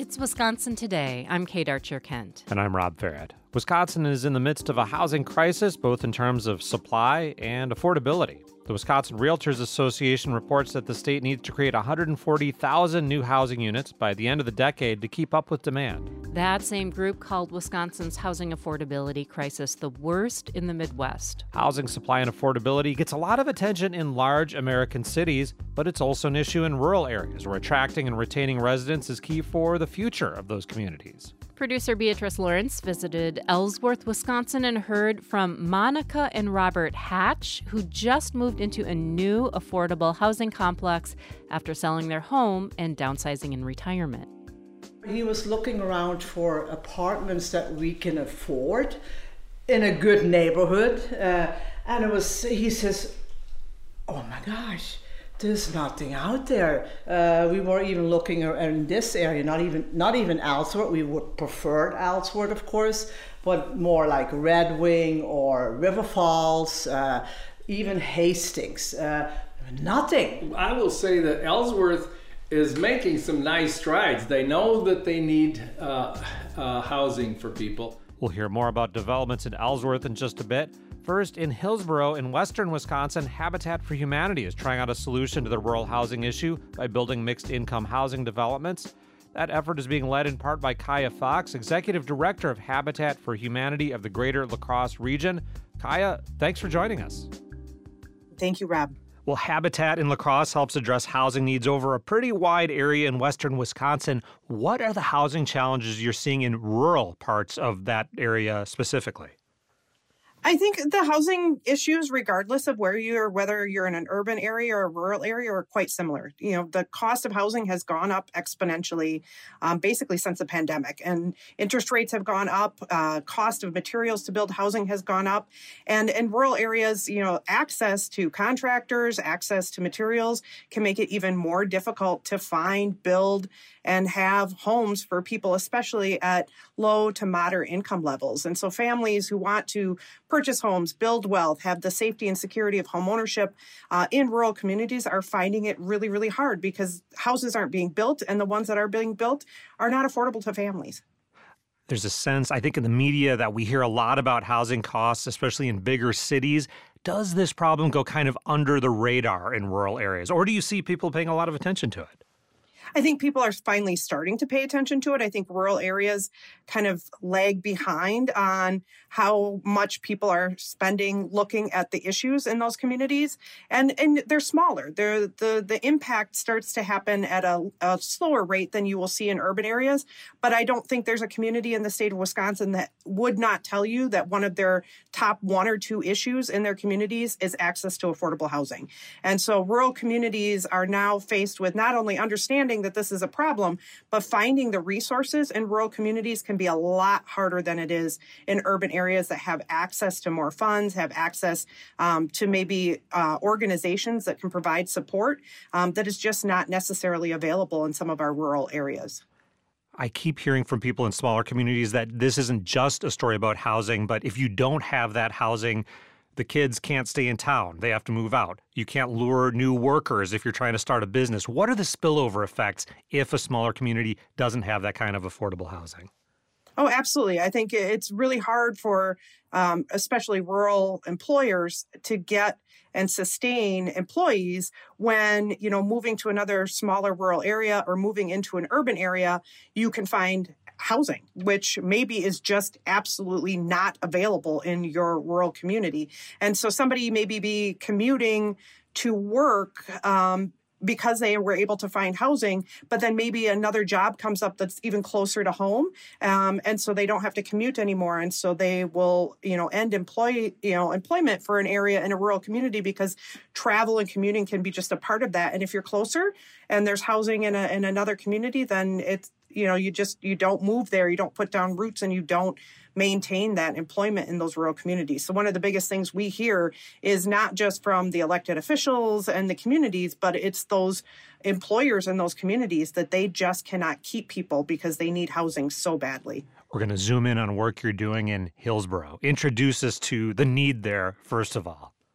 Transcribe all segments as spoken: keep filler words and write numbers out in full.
It's Wisconsin Today. I'm Kate Archer-Kent. And I'm Rob Farrett. Wisconsin is in the midst of a housing crisis, both in terms of supply and affordability. The Wisconsin Realtors Association reports that the state needs to create one hundred forty thousand new housing units by the end of the decade to keep up with demand. That same group called Wisconsin's housing affordability crisis the worst in the Midwest. Housing supply and affordability gets a lot of attention in large American cities, but it's also an issue in rural areas where attracting and retaining residents is key for the future of those communities. Producer Beatrice Lawrence visited Ellsworth, Wisconsin, and heard from Monica and Robert Hatch, who just moved into a new affordable housing complex after selling their home and downsizing in retirement. He was looking around for apartments that we can afford in a good neighborhood, uh, and it was. He says, "Oh my gosh, there's nothing out there." Uh, we were even looking in this area, not even not even Ellsworth. We would prefer Ellsworth, of course, but more like Red Wing or River Falls, uh, even Hastings. Uh, nothing. I will say that Ellsworth is making some nice strides. They know that they need uh, uh, housing for people. We'll hear more about developments in Ellsworth in just a bit. First, in Hillsboro, in western Wisconsin, Habitat for Humanity is trying out a solution to the rural housing issue by building mixed-income housing developments. That effort is being led in part by Kaya Fox, Executive Director of Habitat for Humanity of the Greater La Crosse region. Kaya, thanks for joining us. Thank you, Rob. Well, Habitat in La Crosse helps address housing needs over a pretty wide area in western Wisconsin. What are the housing challenges you're seeing in rural parts of that area specifically? I think the housing issues, regardless of where you're, whether you're in an urban area or a rural area, are quite similar. You know, the cost of housing has gone up exponentially, um, basically since the pandemic, and interest rates have gone up. Uh, cost of materials to build housing has gone up, and in rural areas, you know, access to contractors, access to materials can make it even more difficult to find, build, and have homes for people, especially at low to moderate income levels. And so families who want to purchase homes, build wealth, have the safety and security of home ownership uh, in rural communities are finding it really, really hard because houses aren't being built, and the ones that are being built are not affordable to families. There's a sense, I think, in the media that we hear a lot about housing costs, especially in bigger cities. Does this problem go kind of under the radar in rural areas, or do you see people paying a lot of attention to it? I think people are finally starting to pay attention to it. I think rural areas kind of lag behind on how much people are spending looking at the issues in those communities. And and they're smaller. They're, the, the impact starts to happen at a, a slower rate than you will see in urban areas. But I don't think there's a community in the state of Wisconsin that would not tell you that one of their top one or two issues in their communities is access to affordable housing. And so rural communities are now faced with not only understanding that this is a problem, but finding the resources in rural communities can be a lot harder than it is in urban areas that have access to more funds, have access um, to maybe uh, organizations that can provide support um, that is just not necessarily available in some of our rural areas. I keep hearing from people in smaller communities that this isn't just a story about housing, but if you don't have that housing, the kids can't stay in town. They have to move out. You can't lure new workers if you're trying to start a business. What are the spillover effects if a smaller community doesn't have that kind of affordable housing? Oh, absolutely. I think it's really hard for um, especially rural employers to get and sustain employees when, you know, moving to another smaller rural area or moving into an urban area, you can find housing, which maybe is just absolutely not available in your rural community. And so somebody maybe be commuting to work um, because they were able to find housing, but then maybe another job comes up that's even closer to home. Um, and so they don't have to commute anymore. And so they will, you know, end employ, you know, employment for an area in a rural community because travel and commuting can be just a part of that. And if you're closer and there's housing in a, in another community, then it's, you know, you just, you don't move there, you don't put down roots, and you don't maintain that employment in those rural communities. So one of the biggest things we hear is not just from the elected officials and the communities, but it's those employers in those communities that they just cannot keep people because they need housing so badly. We're going to zoom in on work you're doing in Hillsboro. Introduce us to the need there, first of all.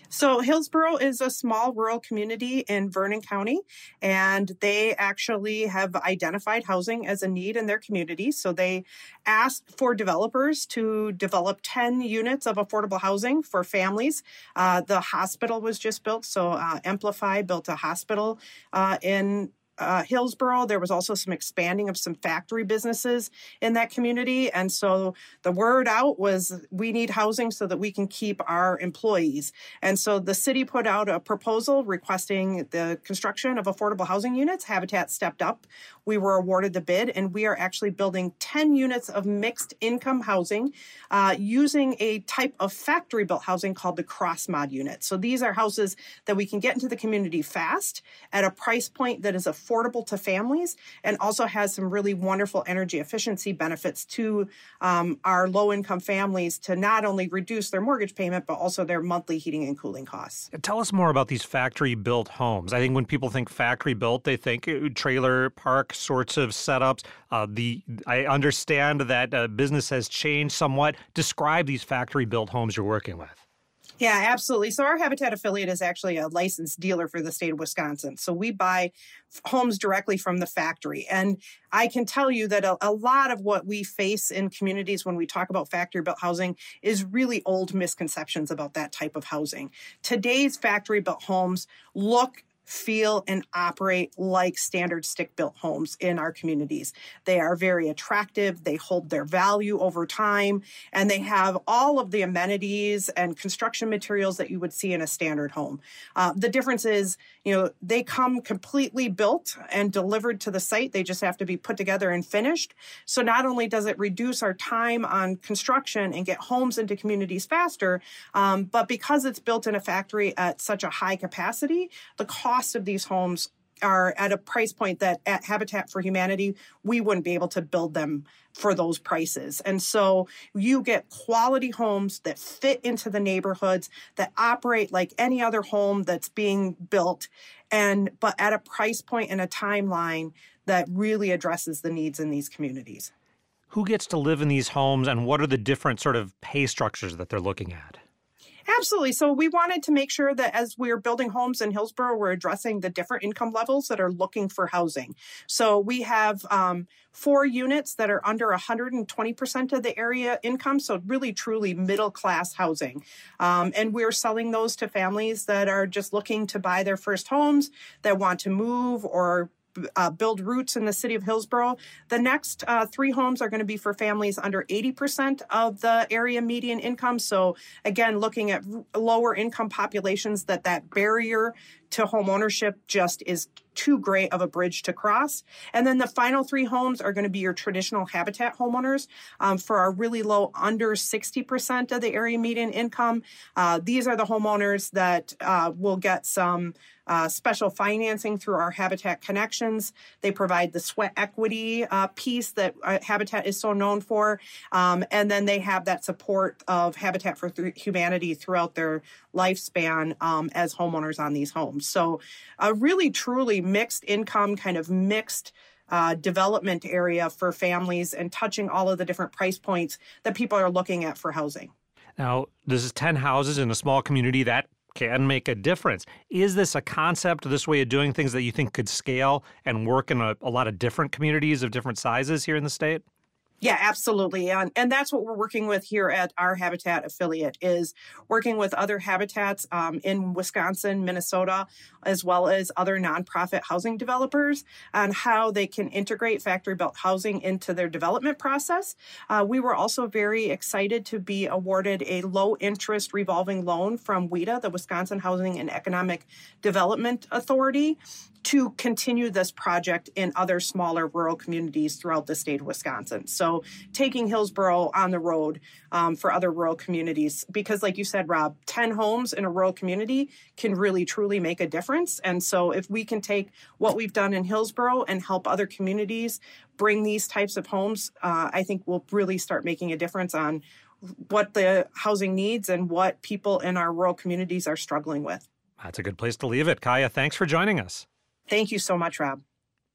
So Hillsboro is a small rural community in Vernon County, and they actually have identified housing as a need in their community. So they asked for developers to develop ten units of affordable housing for families. Uh, the hospital was just built, so uh, Amplify built a hospital uh, in Uh, Hillsboro. There was also some expanding of some factory businesses in that community. And so the word out was we need housing so that we can keep our employees. And so the city put out a proposal requesting the construction of affordable housing units. Habitat stepped up. We were awarded the bid, and we are actually building ten units of mixed income housing uh, using a type of factory built housing called the cross mod unit. So these are houses that we can get into the community fast at a price point that is affordable affordable to families, and also has some really wonderful energy efficiency benefits to um, our low-income families to not only reduce their mortgage payment, but also their monthly heating and cooling costs. Tell us more about these factory-built homes. I think when people think factory-built, they think trailer park sorts of setups. Uh, the I understand that uh, business has changed somewhat. Describe these factory-built homes you're working with. Yeah, absolutely. So our Habitat affiliate is actually a licensed dealer for the state of Wisconsin. So we buy homes directly from the factory. And I can tell you that a, a lot of what we face in communities when we talk about factory-built housing is really old misconceptions about that type of housing. Today's factory-built homes look feel and operate like standard stick-built homes in our communities. They are very attractive, they hold their value over time, and they have all of the amenities and construction materials that you would see in a standard home. Uh, the difference is, you know, they come completely built and delivered to the site. They just have to be put together and finished. So not only does it reduce our time on construction and get homes into communities faster, um, but because it's built in a factory at such a high capacity, the cost of these homes are at a price point that at Habitat for Humanity, we wouldn't be able to build them for those prices. And so you get quality homes that fit into the neighborhoods, that operate like any other home that's being built, and but at a price point and a timeline that really addresses the needs in these communities. Who gets to live in these homes, and what are the different sort of pay structures that they're looking at? Absolutely. So we wanted to make sure that as we're building homes in Hillsboro, we're addressing the different income levels that are looking for housing. So we have um, four units that are under one hundred twenty percent of the area income. So really, truly middle class housing. Um, and we're selling those to families that are just looking to buy their first homes, that want to move or Uh, build roots in the city of Hillsboro. The next uh, three homes are going to be for families under eighty percent of the area median income. So again, looking at r- lower income populations, that that barrier to home ownership just is too great of a bridge to cross. And then the final three homes are going to be your traditional Habitat homeowners um, for our really low, under sixty percent of the area median income. Uh, these are the homeowners that uh, will get some Uh, special financing through our Habitat Connections. They provide the sweat equity uh, piece that uh, Habitat is so known for. Um, and then they have that support of Habitat for Th- Humanity throughout their lifespan um, as homeowners on these homes. So a really, truly mixed income, kind of mixed Uh, development area for families, and touching all of the different price points that people are looking at for housing. Now, this is ten houses in a small community that can make a difference. Is this a concept, this way of doing things that you think could scale and work in a, a lot of different communities of different sizes here in the state? Yeah, absolutely. And, and that's what we're working with here at our Habitat affiliate, is working with other habitats um, in Wisconsin, Minnesota, as well as other nonprofit housing developers on how they can integrate factory-built housing into their development process. Uh, we were also very excited to be awarded a low-interest revolving loan from WHEDA, the Wisconsin Housing and Economic Development Authority, to continue this project in other smaller rural communities throughout the state of Wisconsin. So taking Hillsboro on the road um, for other rural communities, because like you said, Rob, ten homes in a rural community can really, truly make a difference. And so if we can take what we've done in Hillsboro and help other communities bring these types of homes, uh, I think we'll really start making a difference on what the housing needs and what people in our rural communities are struggling with. That's a good place to leave it. Kaya, thanks for joining us. Thank you so much, Rob.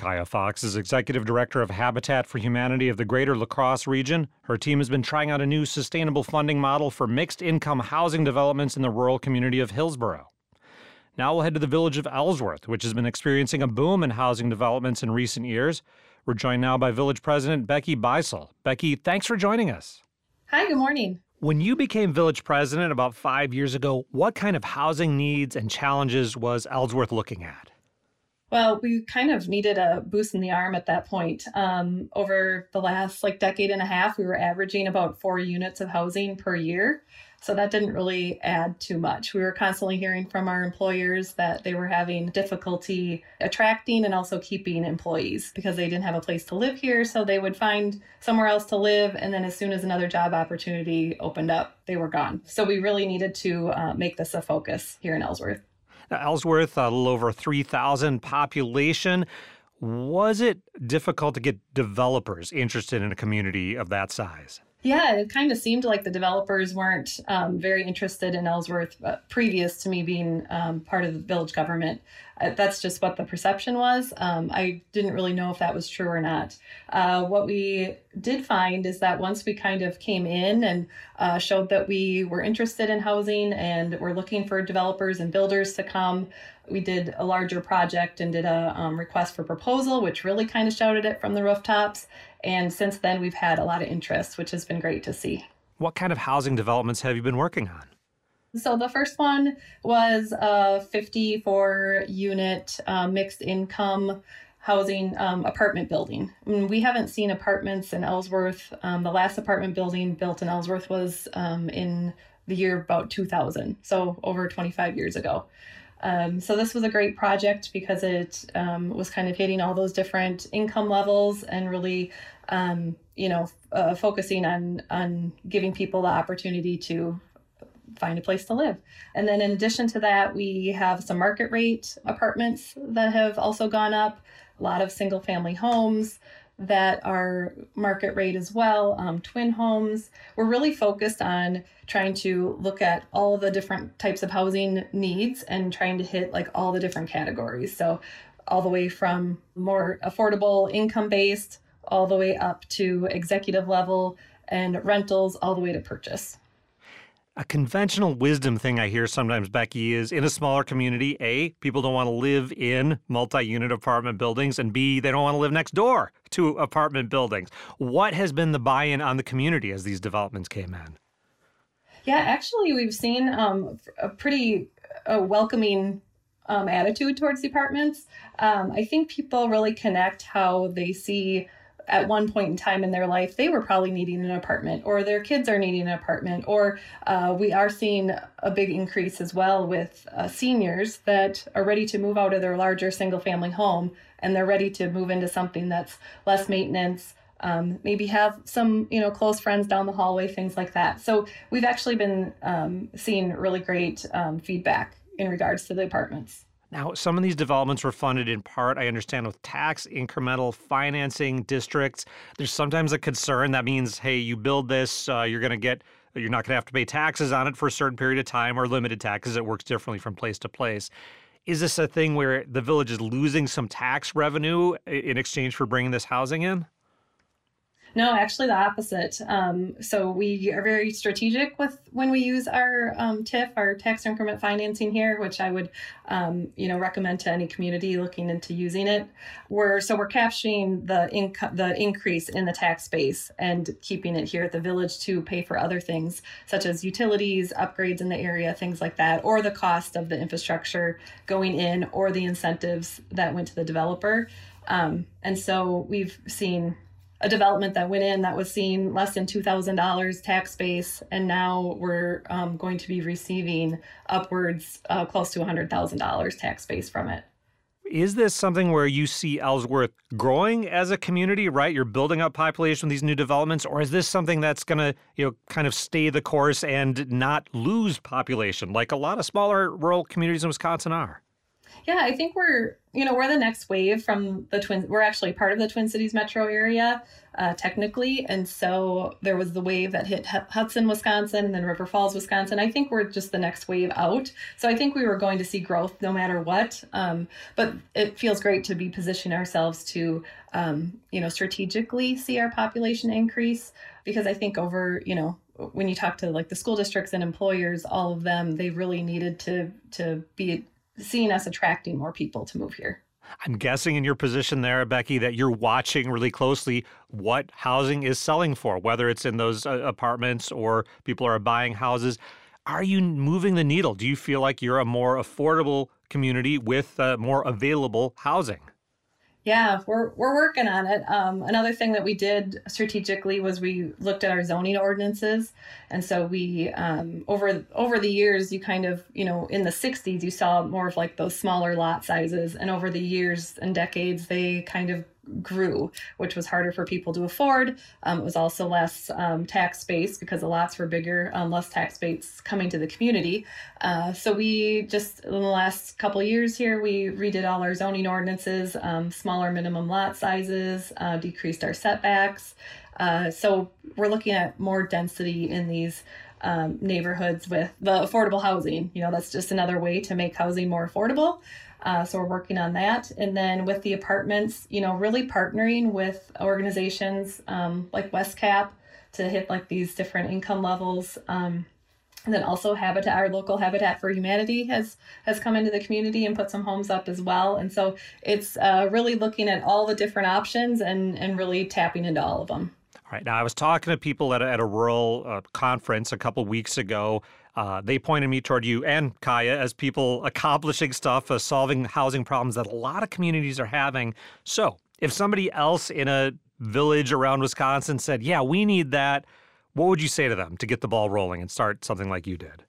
Kaya Fox is Executive Director of Habitat for Humanity of the Greater La Crosse region. Her team has been trying out a new sustainable funding model for mixed-income housing developments in the rural community of Hillsborough. Now we'll head to the village of Ellsworth, which has been experiencing a boom in housing developments in recent years. We're joined now by Village President Becky Beisel. Becky, thanks for joining us. Hi, good morning. When you became village president about five years ago, what kind of housing needs and challenges was Ellsworth looking at? Well, we kind of needed a boost in the arm at that point. Um, over the last like decade and a half, we were averaging about four units of housing per year. So that didn't really add too much. We were constantly hearing from our employers that they were having difficulty attracting and also keeping employees because they didn't have a place to live here. So they would find somewhere else to live. And then as soon as another job opportunity opened up, they were gone. So we really needed to uh, make this a focus here in Ellsworth. Now, Ellsworth, a little over three thousand population. Was it difficult to get developers interested in a community of that size? Yeah, it kind of seemed like the developers weren't um, very interested in Ellsworth uh, previous to me being um, part of the village government. Uh, that's just what the perception was. Um, I didn't really know if that was true or not. Uh, what we did find is that once we kind of came in and uh, showed that we were interested in housing and were looking for developers and builders to come, we did a larger project and did a um, request for proposal, which really kind of shouted it from the rooftops. And since then, we've had a lot of interest, which has been great to see. What kind of housing developments have you been working on? So the first one was a fifty-four unit uh, mixed income housing um, apartment building. I mean, we haven't seen apartments in Ellsworth. Um, the last apartment building built in Ellsworth was um, in the year about two thousand, so over twenty-five years ago. Um, so this was a great project because it um, was kind of hitting all those different income levels and really, um, you know, uh, focusing on on giving people the opportunity to find a place to live. And then in addition to that, we have some market rate apartments that have also gone up, a lot of single family homes that are market rate as well, um, twin homes. We're really focused on trying to look at all the different types of housing needs and trying to hit like all the different categories. So all the way from more affordable income-based, all the way up to executive level and rentals, all the way to purchase. A conventional wisdom thing I hear sometimes, Becky, is in a smaller community, A, people don't want to live in multi-unit apartment buildings, and B, they don't want to live next door to apartment buildings. What has been the buy-in on the community as these developments came in? Yeah, actually, we've seen um, a pretty uh, welcoming um, attitude towards the apartments. Um, I think people really connect how they see at one point in time in their life, they were probably needing an apartment, or their kids are needing an apartment, or uh, we are seeing a big increase as well with uh, seniors that are ready to move out of their larger single family home, and they're ready to move into something that's less maintenance, um, maybe have some, you know, close friends down the hallway, things like that. So we've actually been um, seeing really great um, feedback in regards to the apartments. Now, some of these developments were funded in part, I understand, with tax incremental financing districts. There's sometimes a concern that means, hey, you build this, uh, you're going to get, you're not going to have to pay taxes on it for a certain period of time or limited taxes. It works differently from place to place. Is this a thing where the village is losing some tax revenue in exchange for bringing this housing in? No, actually the opposite. Um, so we are very strategic with when we use our um, T I F, our tax increment financing here, which I would, um, you know, recommend to any community looking into using it. We're so we're capturing the income, the increase in the tax base, and keeping it here at the village to pay for other things such as utilities, upgrades in the area, things like that, or the cost of the infrastructure going in, or the incentives that went to the developer. Um, and so we've seen a development that went in that was seeing less than two thousand dollars tax base, and now we're um, going to be receiving upwards uh, close to one hundred thousand dollars tax base from it. Is this something where you see Ellsworth growing as a community, right? You're building up population with these new developments, or is this something that's going to, you know, kind of stay the course and not lose population like a lot of smaller rural communities in Wisconsin are? Yeah, I think we're, you know, we're the next wave from the Twin. We're actually part of the Twin Cities metro area, uh, technically. And so there was the wave that hit Hudson, Wisconsin, and then River Falls, Wisconsin. I think we're just the next wave out. So I think we were going to see growth no matter what. Um, but it feels great to be positioning ourselves to, um, you know, strategically see our population increase, because I think over, you know, when you talk to like the school districts and employers, all of them, they really needed to to be seeing us attracting more people to move here. I'm guessing in your position there, Becky, that you're watching really closely what housing is selling for, whether it's in those uh, apartments or people are buying houses. Are you moving the needle? Do you feel like you're a more affordable community with uh, more available housing? Yeah, we're we're working on it. Um, another thing that we did strategically was we looked at our zoning ordinances, and so we um, over over the years, you kind of you know in the sixties you saw more of like those smaller lot sizes, and over the years and decades they kind of grew, which was harder for people to afford. Um, it was also less um, tax space because the lots were bigger, um, less tax base coming to the community. Uh, so we just, in the last couple of years here, we redid all our zoning ordinances, um, smaller minimum lot sizes, uh, decreased our setbacks. Uh, so we're looking at more density in these um, neighborhoods with the affordable housing. You know, that's just another way to make housing more affordable. Uh, so we're working on that. And then with the apartments, you know, really partnering with organizations um, like WestCap to hit like these different income levels. Um, and then also Habitat, our local Habitat for Humanity has has come into the community and put some homes up as well. And so it's uh, really looking at all the different options and, and really tapping into all of them. All right. Now, I was talking to people at a, at a rural uh, conference a couple weeks ago. Uh, they pointed me toward you and Kaya as people accomplishing stuff, uh, solving housing problems that a lot of communities are having. So if somebody else in a village around Wisconsin said, yeah, we need that, what would you say to them to get the ball rolling and start something like you did?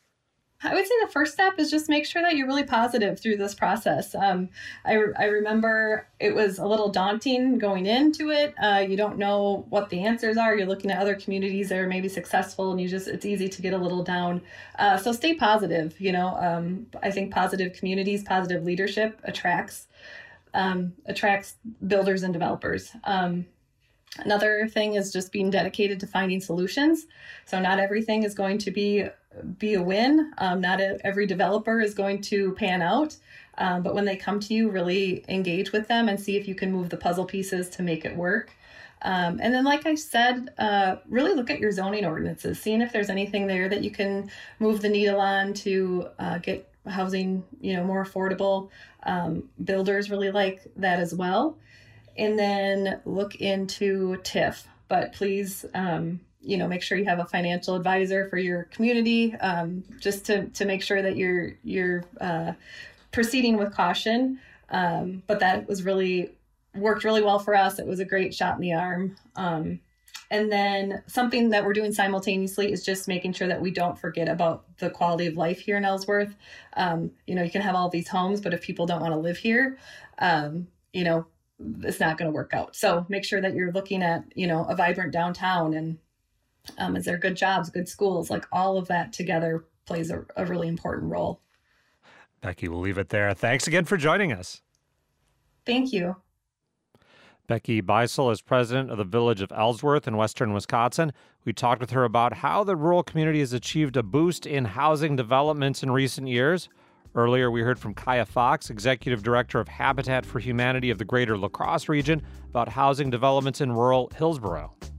I would say the first step is just make sure that you're really positive through this process. Um, I, I remember it was a little daunting going into it. Uh, you don't know what the answers are. You're looking at other communities that are maybe successful, and you just it's easy to get a little down. Uh, so stay positive. You know, um, I think positive communities, positive leadership attracts um, attracts builders and developers. Um, Another thing is just being dedicated to finding solutions. So not everything is going to be be a win. Um, not a, every developer is going to pan out. Um, but when they come to you, really engage with them and see if you can move the puzzle pieces to make it work. Um, and then, like I said, uh, really look at your zoning ordinances, seeing if there's anything there that you can move the needle on to uh, get housing, you know, more affordable. Um, builders really like that as well. And then look into T I F, but please, um, you know, make sure you have a financial advisor for your community, um, just to, to make sure that you're you're uh, proceeding with caution. Um, but that was really worked really well for us. It was a great shot in the arm. Um, and then something that we're doing simultaneously is just making sure that we don't forget about the quality of life here in Ellsworth. Um, you know, you can have all these homes, but if people don't want to live here, um, you know, it's not going to work out. So make sure that you're looking at, you know, a vibrant downtown and um, is there good jobs, good schools, like all of that together plays a, a really important role. Becky, we'll leave it there. Thanks again for joining us. Thank you. Becky Beisel is president of the Village of Ellsworth in western Wisconsin. We talked with her about how the rural community has achieved a boost in housing developments in recent years. Earlier, we heard from Kaya Fox, Executive Director of Habitat for Humanity of the Greater La Crosse region, about housing developments in rural Hillsboro.